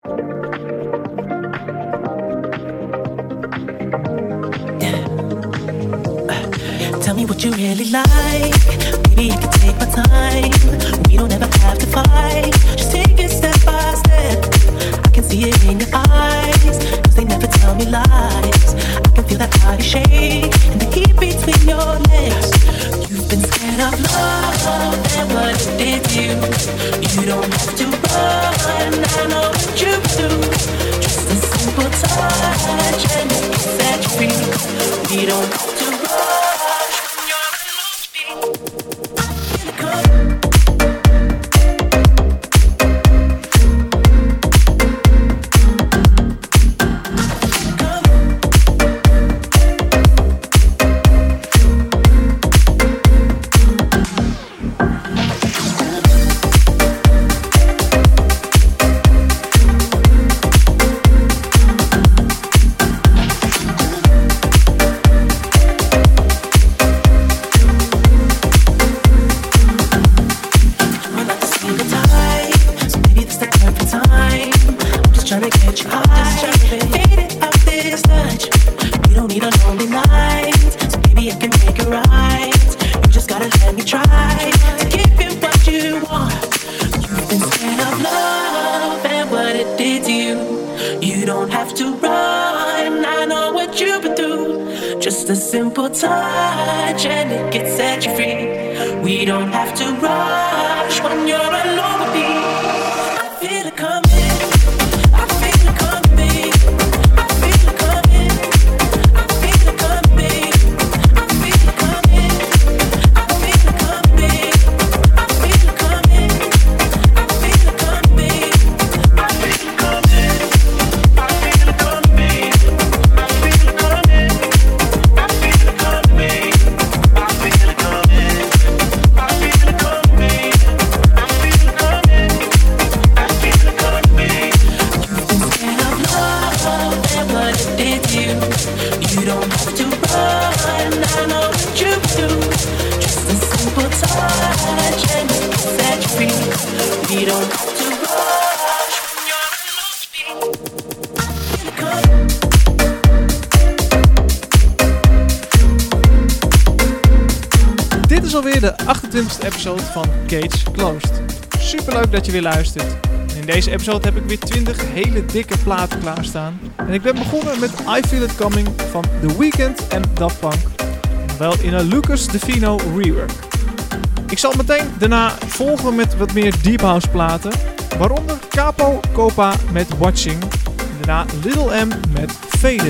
Tell me what you really like. Maybe I can take my time. We don't ever have to fight. Just take it step by step. I can see it in your eyes, 'cause they never tell me lies. I can feel that body shake and the heat between your legs. You've been scared of love and what it did to you. You don't have to run, I know what you do. Just a simple touch and it can set you free. We don't have to rush when you're alone with me. Just a simple touch and it can set you free. We don't have to rush when you're alone with me. I feel it coming. I feel it coming. I feel it coming. I feel it coming. I feel it coming. I feel it coming. I feel it coming. I feel it coming. I feel it coming. I feel it coming. You don't have to run, I know what you do. Just a simple touch and it can set you free. We don't have to rush when you're alone with me. Dit is alweer de 28e episode van Cage Closed. Superleuk dat je weer luistert. In deze episode heb ik weer 20 hele dikke platen klaarstaan. En ik ben begonnen met I Feel It Coming van The Weeknd en Daft Punk. Wel in een Lucas Defino rework. Ik zal meteen daarna volgen met wat meer deep house platen. Waaronder Capo Copa met Watching. En daarna Little M met Faded.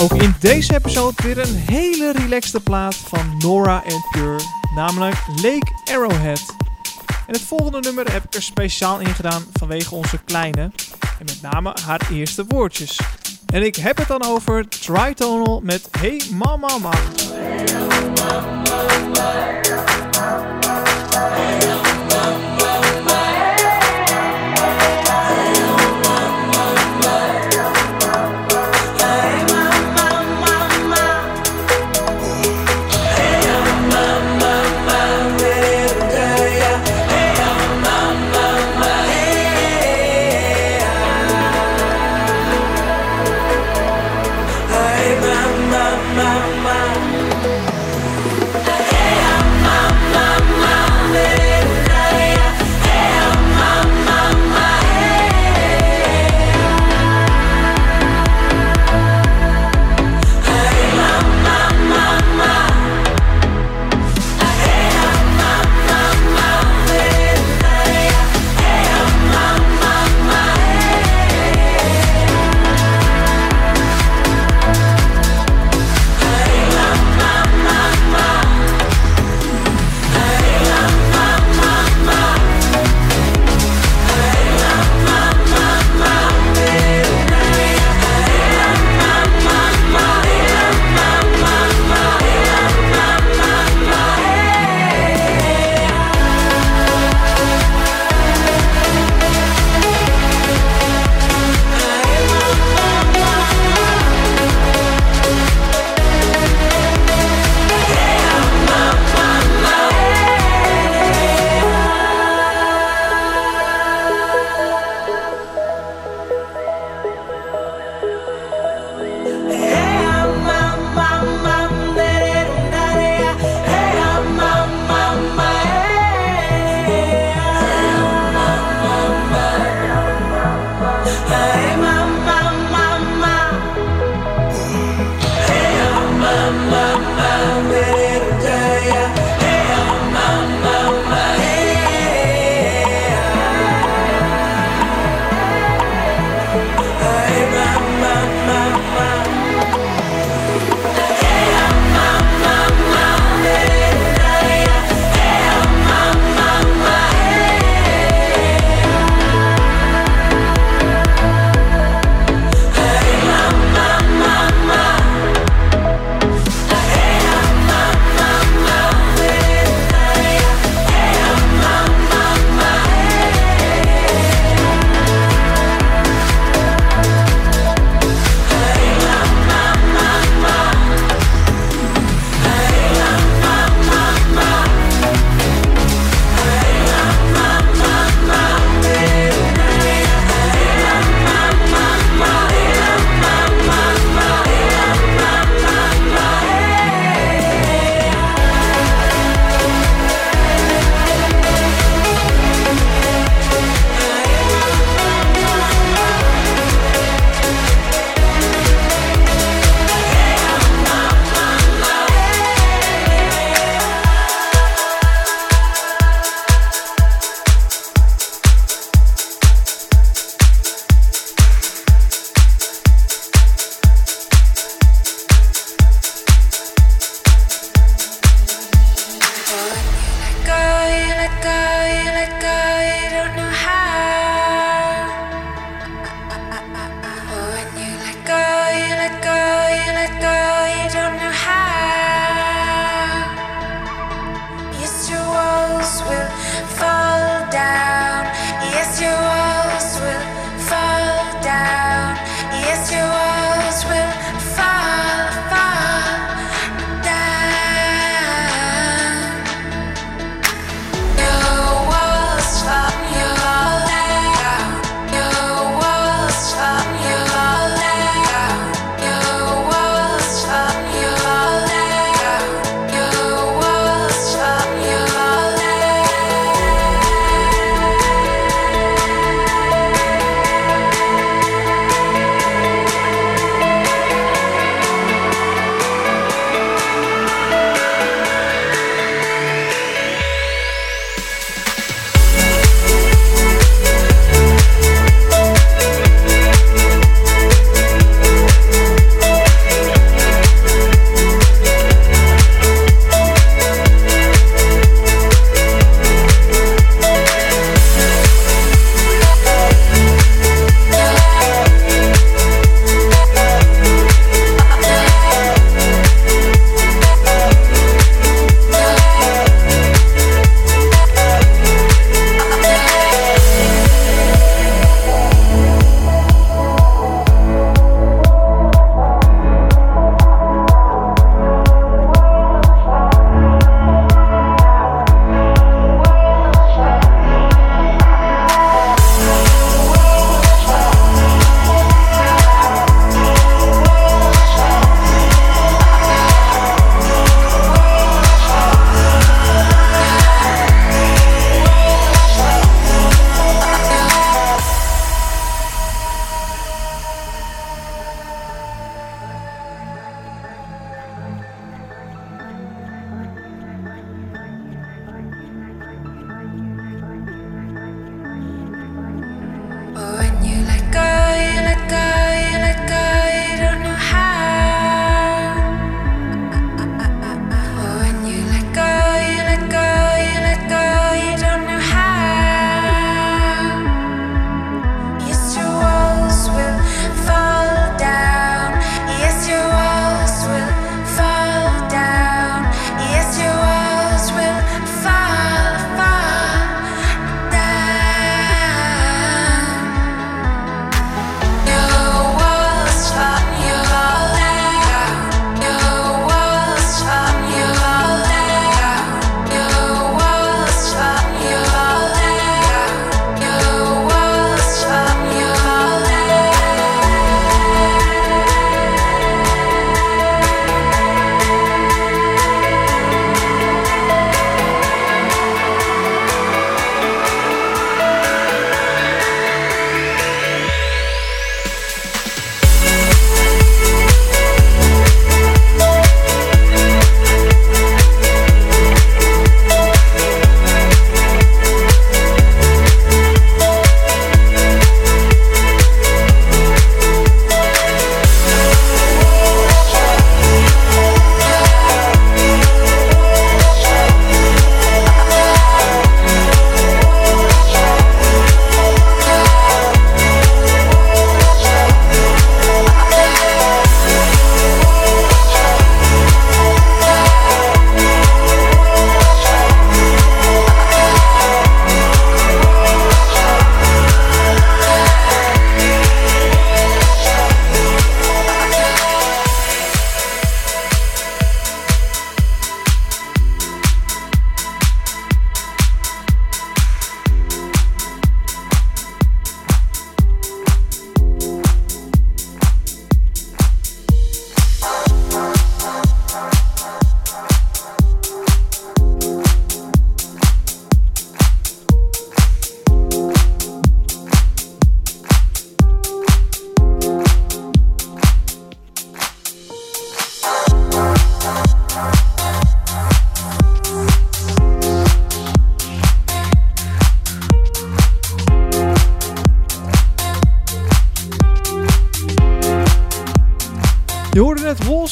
Ook in deze episode weer een hele relaxte plaat van Nora En Pure, namelijk Lake Arrowhead. En het volgende nummer heb ik er speciaal in gedaan vanwege onze kleine en met name haar eerste woordjes. En ik heb het dan over Tritonal met Hey Mama Ma. Hey,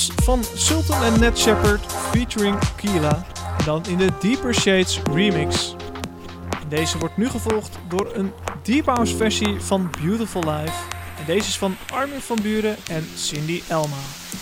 was van Sultan en Ned Shepard featuring Keela. En dan in de Deeper Shades remix. Deze wordt nu gevolgd door een Deep House versie van Beautiful Life. En deze is van Armin van Buuren en Cindy Elma.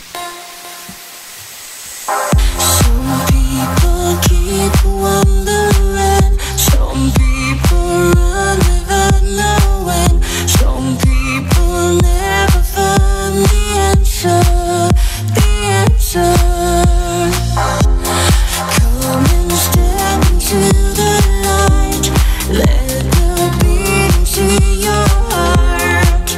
Some people keep wondering, some people run without knowing, some people never find the answer, the answer. Come and step into the light, let the beat into your heart.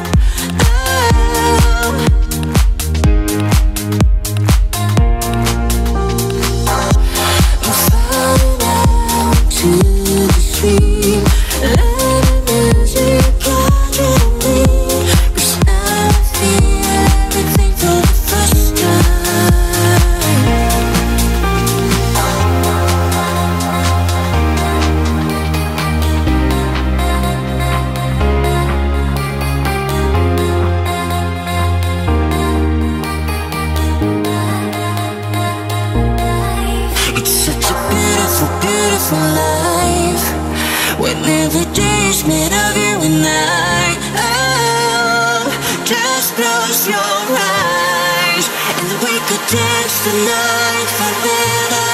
Dance the night forever.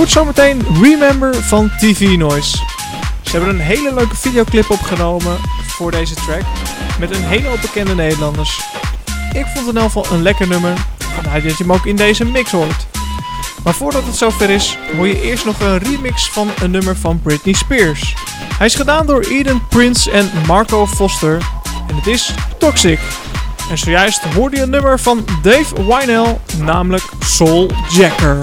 het zometeen Remember van TV Noise. Ze hebben een hele leuke videoclip opgenomen voor deze track met een hele hoop bekende Nederlanders. Ik vond het in elk geval een lekker nummer, vandaar dat je hem ook in deze mix hoort. Maar voordat het zover is, hoor je eerst nog een remix van een nummer van Britney Spears. Hij is gedaan door Eden Prince en Marco Foster en het is Toxic. En zojuist hoorde je een nummer van Dave Winehouse, namelijk Soul Jacker.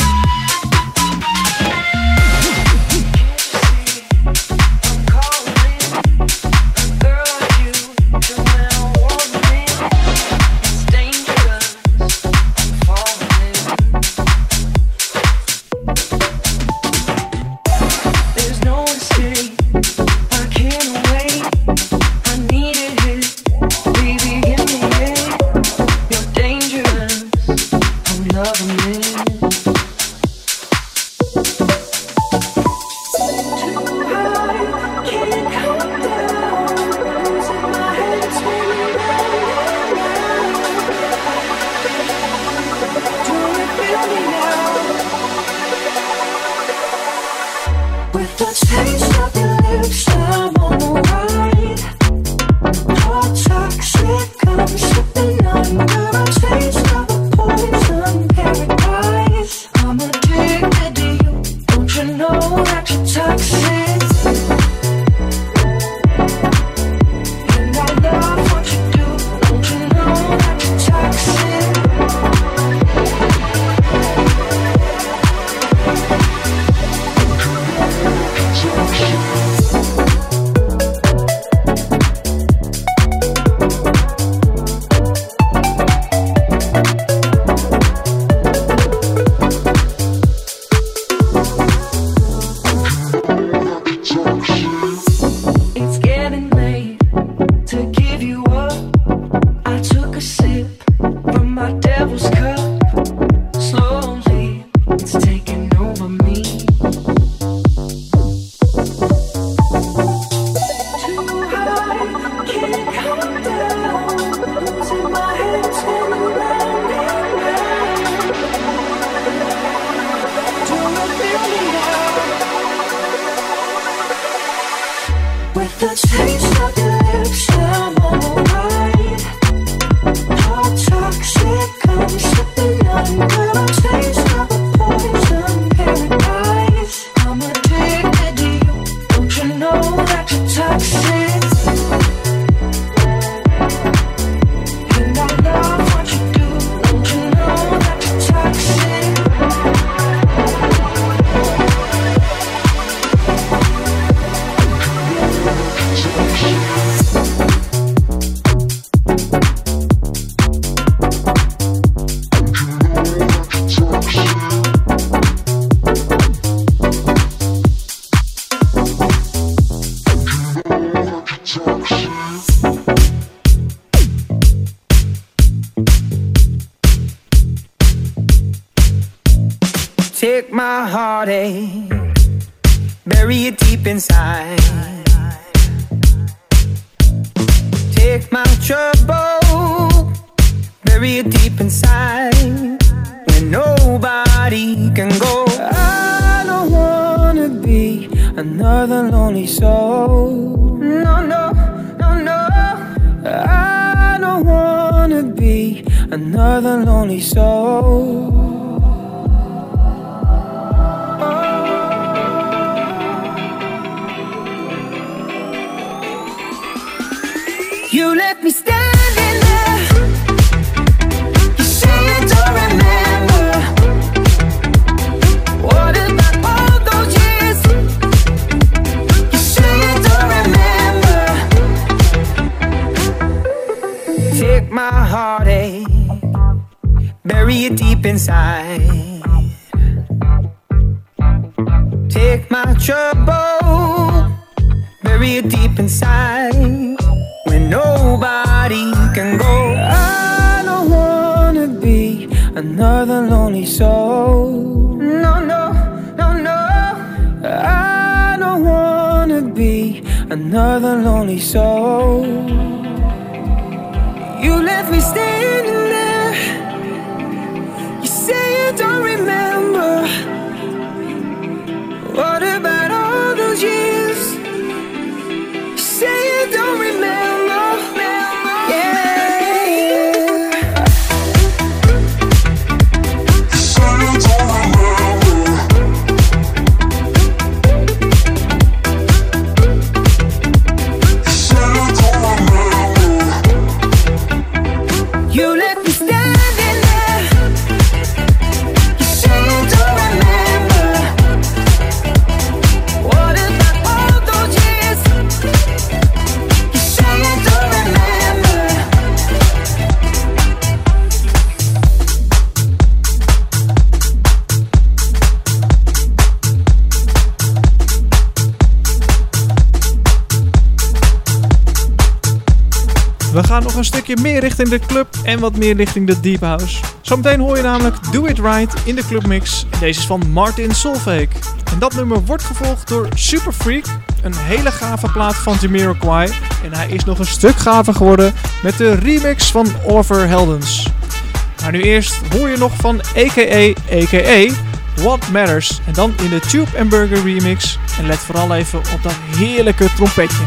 Take my heartache, bury it deep inside. Take my trouble, bury it deep inside. Where nobody can go. I don't wanna be another lonely soul. No, no, no, no. I don't wanna be another lonely soul. You left me standing there. You say you don't remember. What about all those years? You say you don't remember. Take my heartache, bury it deep inside. Take my trouble, bury it deep inside. Where nobody can go. I don't wanna be another lonely soul. No, no, no, no. I don't wanna be another lonely soul. You left me standing there. You say you don't remember. those years. You say you don't remember. Yeah. You say you don't remember. You say you don't remember. You left me standing there. You say you don't remember. What about all those years? You say you don't remember. We gaan nog een stukje meer richting de club en wat meer richting de deep house. Zometeen hoor je namelijk Do It Right in de clubmix. En deze is van Martin Solveig. En dat nummer wordt gevolgd door Super Freak, een hele gave plaat van Jamiroquai. En hij is nog een stuk gaver geworden met de remix van Oliver Heldens. Maar nu eerst hoor je nog van a.k.a. What Matters. En dan in de Tube and Burger remix. En let vooral even op dat heerlijke trompetje.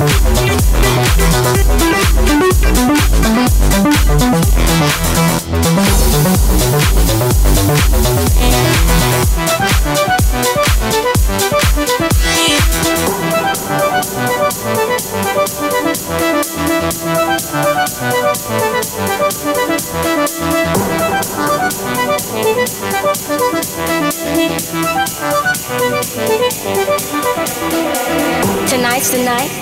Tonight's the night.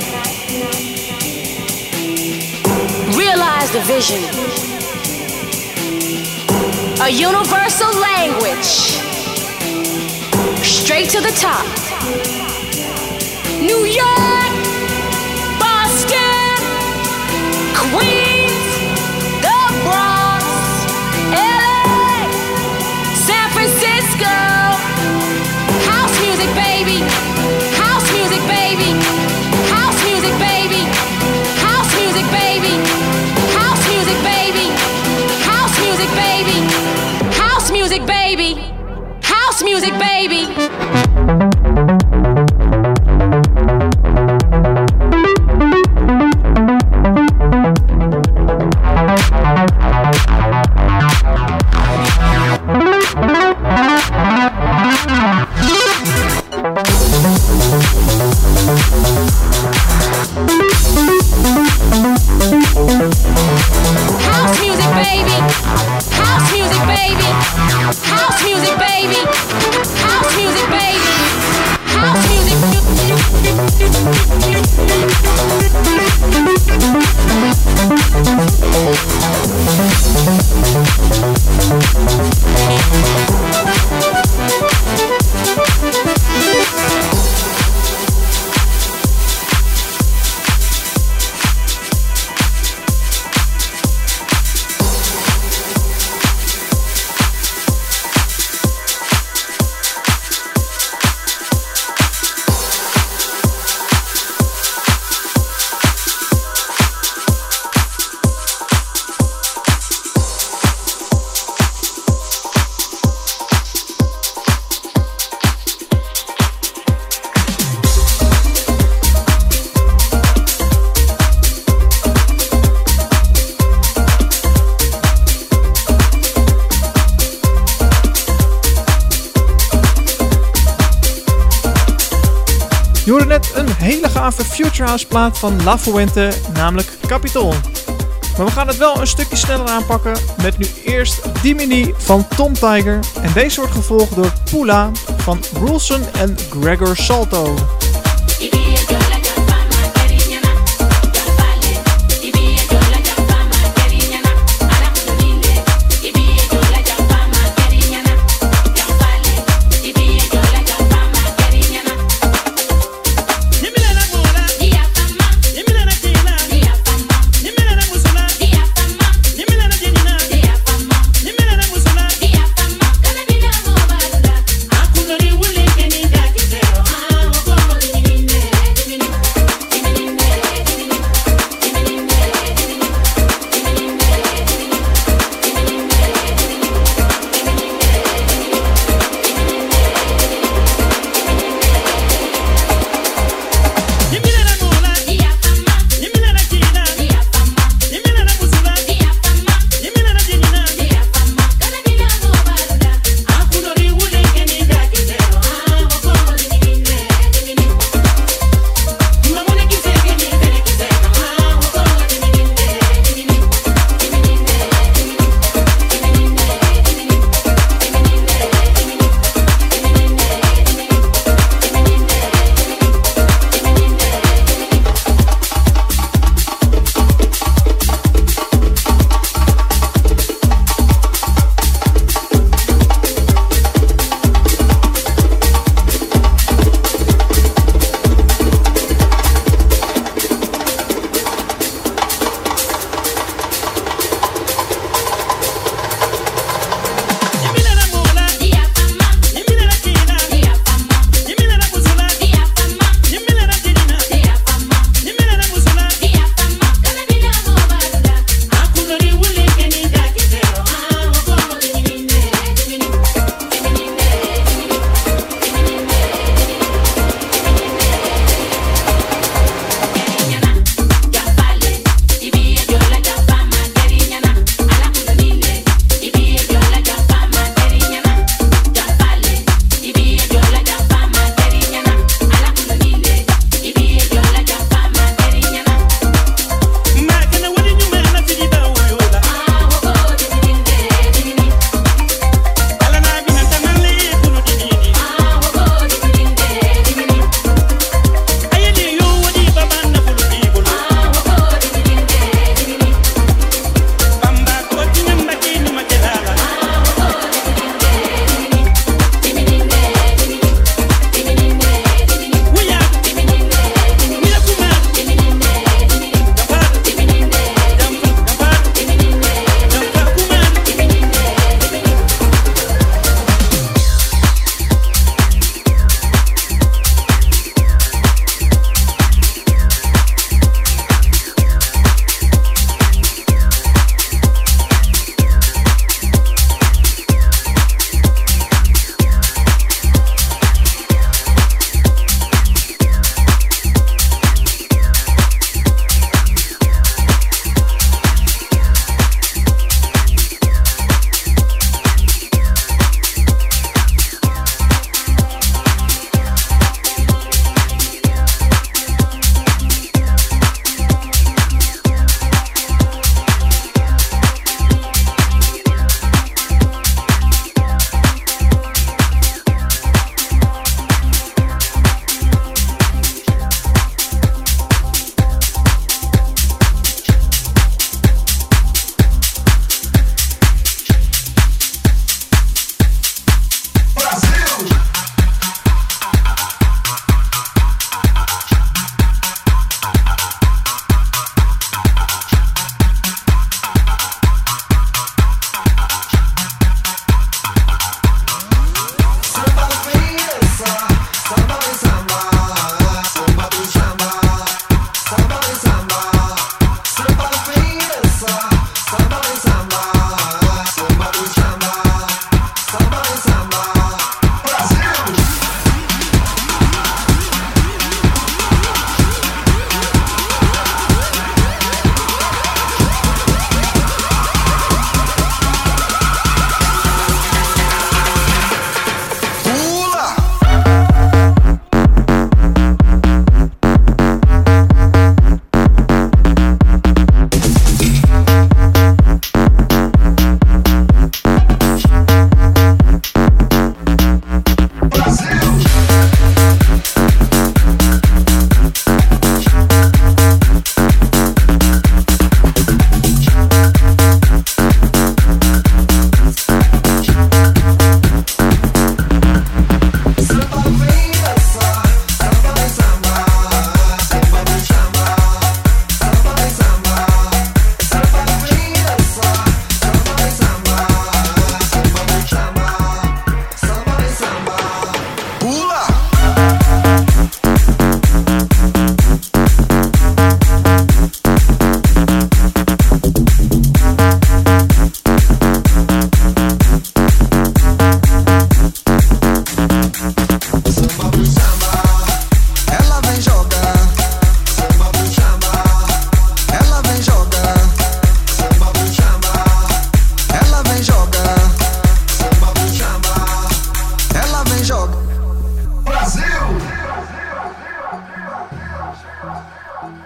Realize the vision. A universal language. Straight to the top. New York, Boston, Queens, the Bronx, LA, San Francisco. House music, baby. House music, baby. House music, baby. House music, baby. House music, baby. House music, baby. House music, baby. House music, baby. House music, baby. House music, baby. House music, baby. House music, baby. House Je hoorde net een hele gave Future House plaat van La Fuente, namelijk Capitol. Maar we gaan het wel een stukje sneller aanpakken met nu eerst Dimini van Tom Tiger. En deze wordt gevolgd door Pula van Rulson en Gregor Salto. Como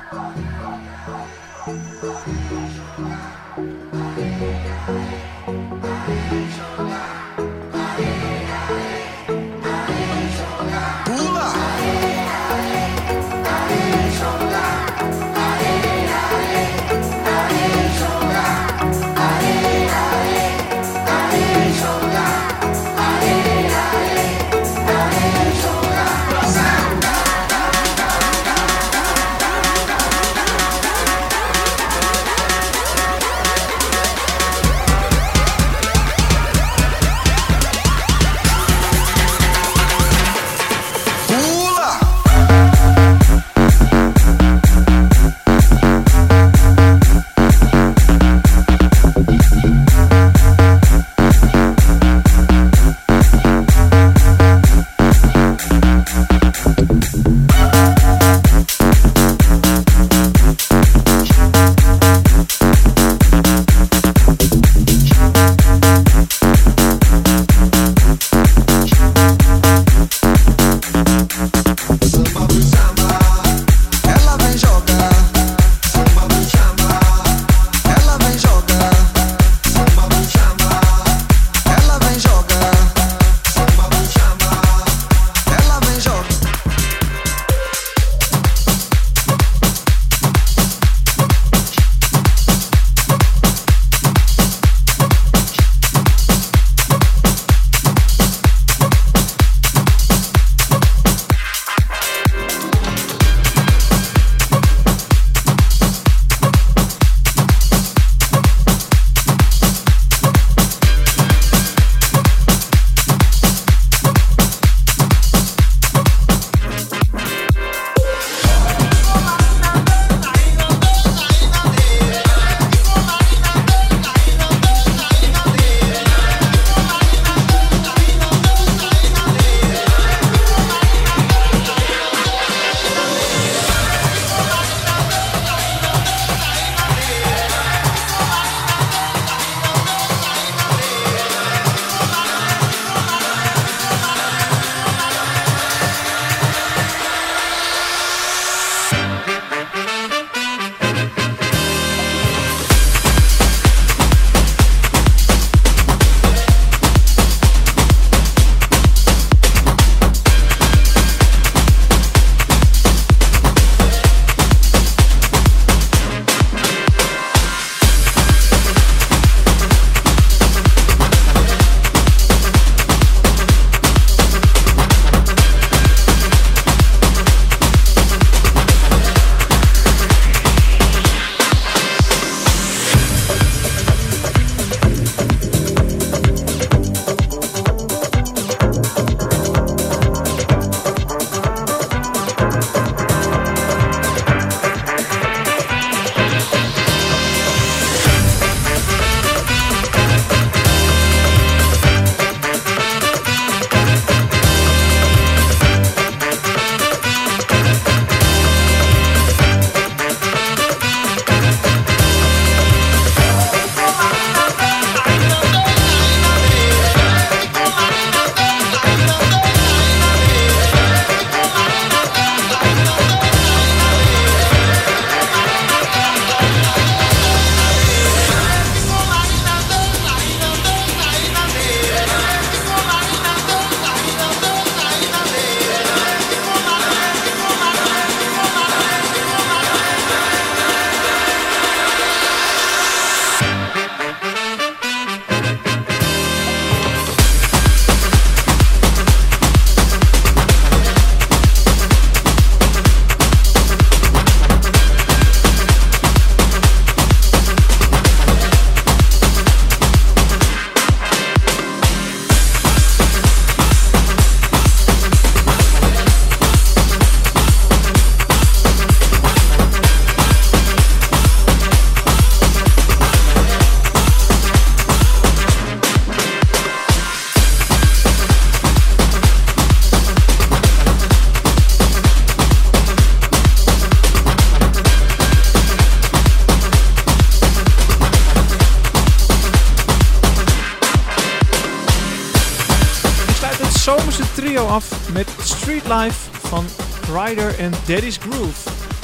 zomerse trio af met Street Life van Ryder en Daddy's Groove. En ik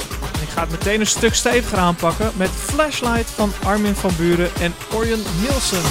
ga het meteen een stuk steviger aanpakken met Flashlight van Armin van Buuren en Orion Nielsen.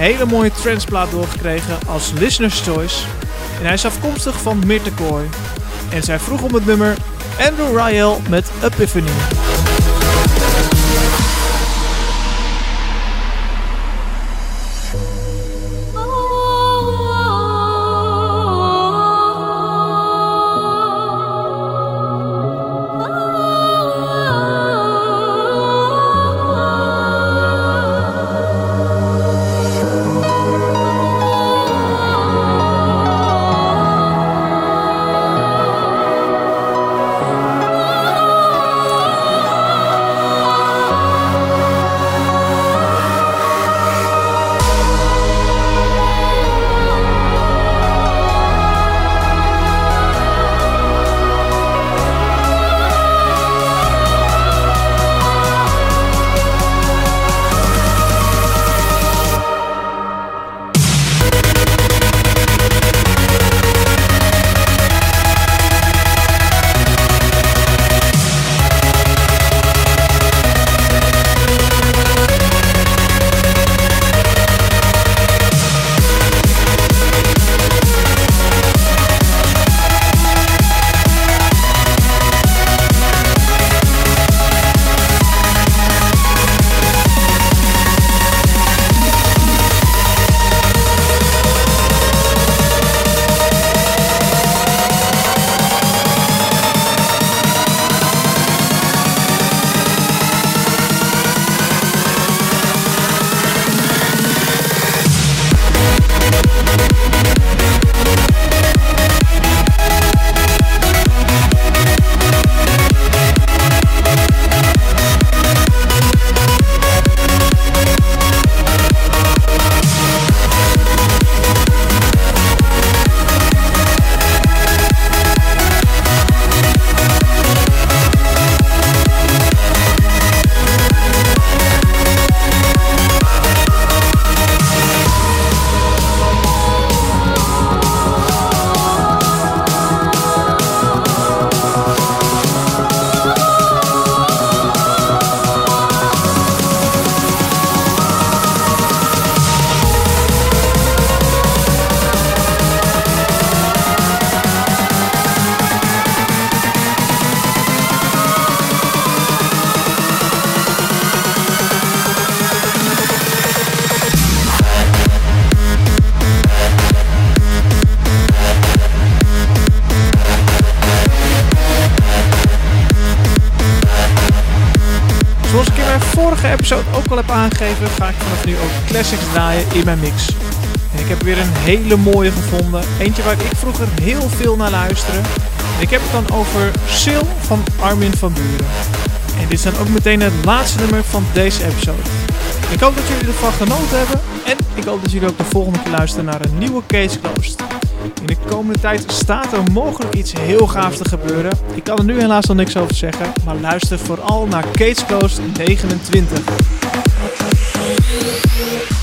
hele mooie tranceplaat doorgekregen als Listener's Choice. En hij is afkomstig van Mirte Kooi. En zij vroeg om het nummer Andrew Rayel met Epiphany. Zoals ik in mijn vorige episode ook al heb aangegeven, ga ik vanaf nu ook classics draaien in mijn mix. En ik heb weer een hele mooie gevonden. Eentje waar ik vroeger heel veel naar luisterde. En ik heb het dan over Sil van Armin van Buuren. En dit is dan ook meteen het laatste nummer van deze episode. Ik hoop dat jullie ervan genoten hebben. En ik hoop dat jullie ook de volgende keer luisteren naar een nieuwe Cage Closed. In de komende tijd staat er mogelijk iets heel gaafs te gebeuren. Ik kan er nu helaas nog niks over zeggen. Maar luister vooral naar Cage Closed 29.